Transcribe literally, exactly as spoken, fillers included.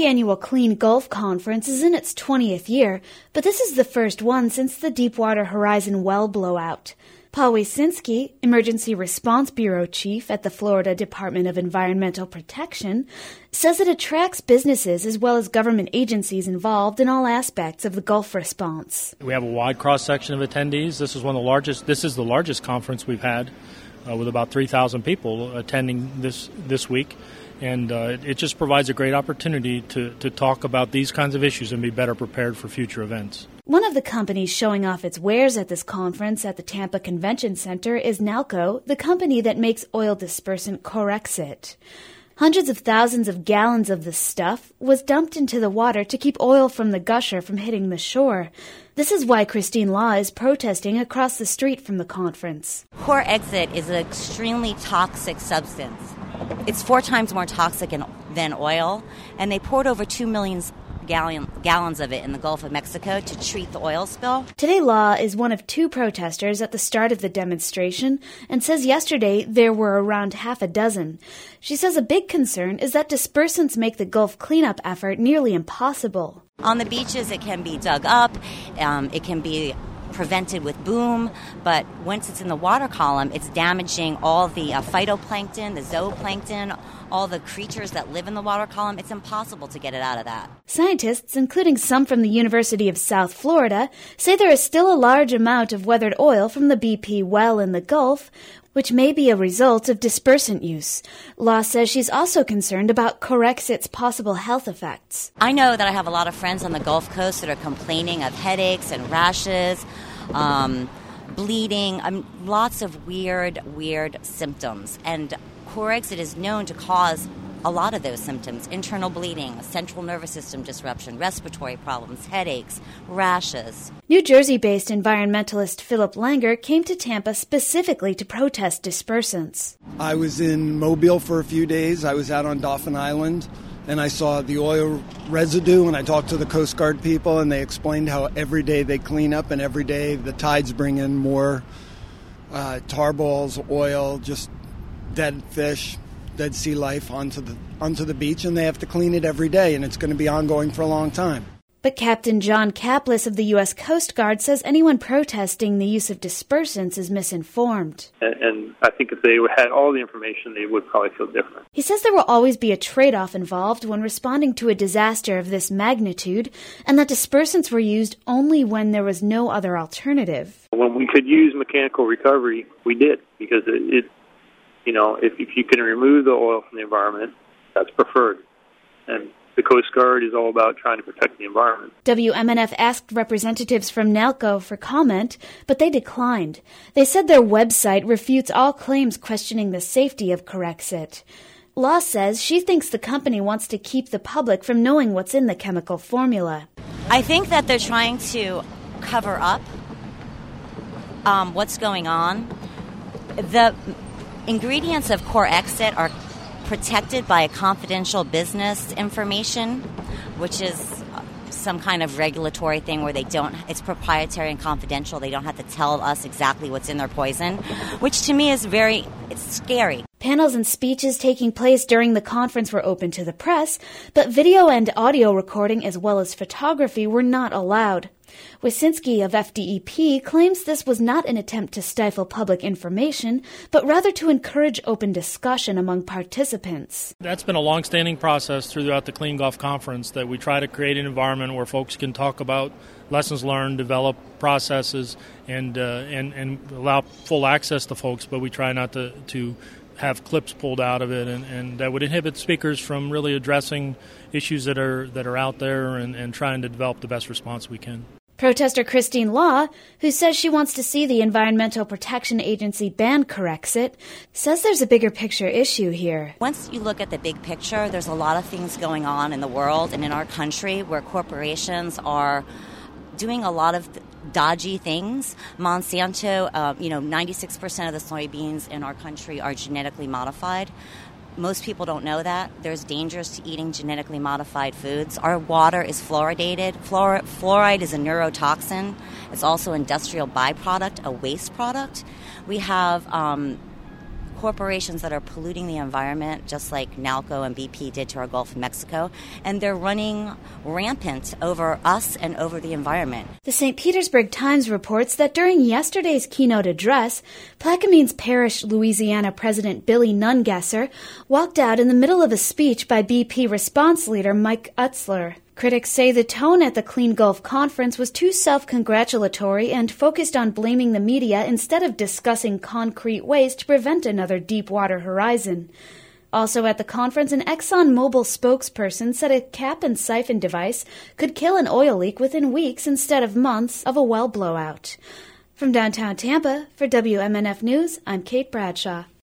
annual Clean Gulf Conference is in its twentieth year, but this is the first one since the Deepwater Horizon well blowout. Paul Wyszynski, Emergency Response Bureau Chief at the Florida Department of Environmental Protection, says it attracts businesses as well as government agencies involved in all aspects of the Gulf response. We have a wide cross-section of attendees. This is one of the largest, this is the largest conference we've had uh, with about three thousand people attending this, this week. And uh, it just provides a great opportunity to, to talk about these kinds of issues and be better prepared for future events. One of the companies showing off its wares at this conference at the Tampa Convention Center is Nalco, the company that makes oil dispersant Corexit. Hundreds of thousands of gallons of this stuff was dumped into the water to keep oil from the gusher from hitting the shore. This is why Christine Law is protesting across the street from the conference. Corexit is an extremely toxic substance. It's four times more toxic in, than oil, and they poured over two million gallon, gallons of it in the Gulf of Mexico to treat the oil spill. Today, Law is one of two protesters at the start of the demonstration and says yesterday there were around half a dozen. She says a big concern is that dispersants make the Gulf cleanup effort nearly impossible. On the beaches, it can be dug up, um, it can be prevented with boom, but once it's in the water column, it's damaging all the uh, phytoplankton, the zooplankton, all the creatures that live in the water column. It's impossible to get it out of that. Scientists, including some from the University of South Florida, say there is still a large amount of weathered oil from the B P well in the Gulf, which may be a result of dispersant use. Law says she's also concerned about Corexit's possible health effects. I know that I have a lot of friends on the Gulf Coast that are complaining of headaches and rashes, um, bleeding, um, lots of weird, weird symptoms. And Corexit is known to cause a lot of those symptoms: internal bleeding, central nervous system disruption, respiratory problems, headaches, rashes. New Jersey-based environmentalist Philip Langer came to Tampa specifically to protest dispersants. I was in Mobile for a few days. I was out on Dauphin Island, and I saw the oil residue, and I talked to the Coast Guard people, and they explained how every day they clean up, and every day the tides bring in more uh, tar balls, oil, just dead fish, dead sea life onto the onto the beach, and they have to clean it every day, and it's going to be ongoing for a long time. But Captain John Kaplis of the U S Coast Guard says anyone protesting the use of dispersants is misinformed. And, and I think if they had all the information, they would probably feel different. He says there will always be a trade-off involved when responding to a disaster of this magnitude, and that dispersants were used only when there was no other alternative. When we could use mechanical recovery, we did, because it, it you know, if, if you can remove the oil from the environment, that's preferred. And the Coast Guard is all about trying to protect the environment. W M N F asked representatives from Nalco for comment, but they declined. They said their website refutes all claims questioning the safety of Corexit. Law says she thinks the company wants to keep the public from knowing what's in the chemical formula. I think that they're trying to cover up um, what's going on. The ingredients of Corexit are protected by a confidential business information, which is some kind of regulatory thing where they don't, it's proprietary and confidential. They don't have to tell us exactly what's in their poison, which to me is very, it's scary. Panels and speeches taking place during the conference were open to the press, but video and audio recording as well as photography were not allowed. Wyszynski of F D E P claims this was not an attempt to stifle public information, but rather to encourage open discussion among participants. That's been a long-standing process throughout the Clean Gulf Conference, that we try to create an environment where folks can talk about lessons learned, develop processes, and uh, and, and allow full access to folks, but we try not to, to have clips pulled out of it, and, and that would inhibit speakers from really addressing issues that are that are out there and, and trying to develop the best response we can. Protester Christine Law, who says she wants to see the Environmental Protection Agency ban Corexit, says there's a bigger picture issue here. Once you look at the big picture, there's a lot of things going on in the world and in our country where corporations are doing a lot of dodgy things. Monsanto, uh, you know, ninety-six percent of the soybeans in our country are genetically modified. Most people don't know that. There's dangers to eating genetically modified foods. Our water is fluoridated. Fluor- fluoride is a neurotoxin. It's also an industrial byproduct, a waste product. We have um, corporations that are polluting the environment, just like Nalco and B P did to our Gulf of Mexico, and they're running rampant over us and over the environment. The Saint Petersburg Times reports that during yesterday's keynote address, Plaquemines Parish, Louisiana President Billy Nungesser walked out in the middle of a speech by B P response leader Mike Utzler. Critics say the tone at the Clean Gulf Conference was too self-congratulatory and focused on blaming the media instead of discussing concrete ways to prevent another Deepwater Horizon. Also at the conference, an ExxonMobil spokesperson said a cap and siphon device could kill an oil leak within weeks instead of months of a well blowout. From downtown Tampa, for W M N F News, I'm Kate Bradshaw.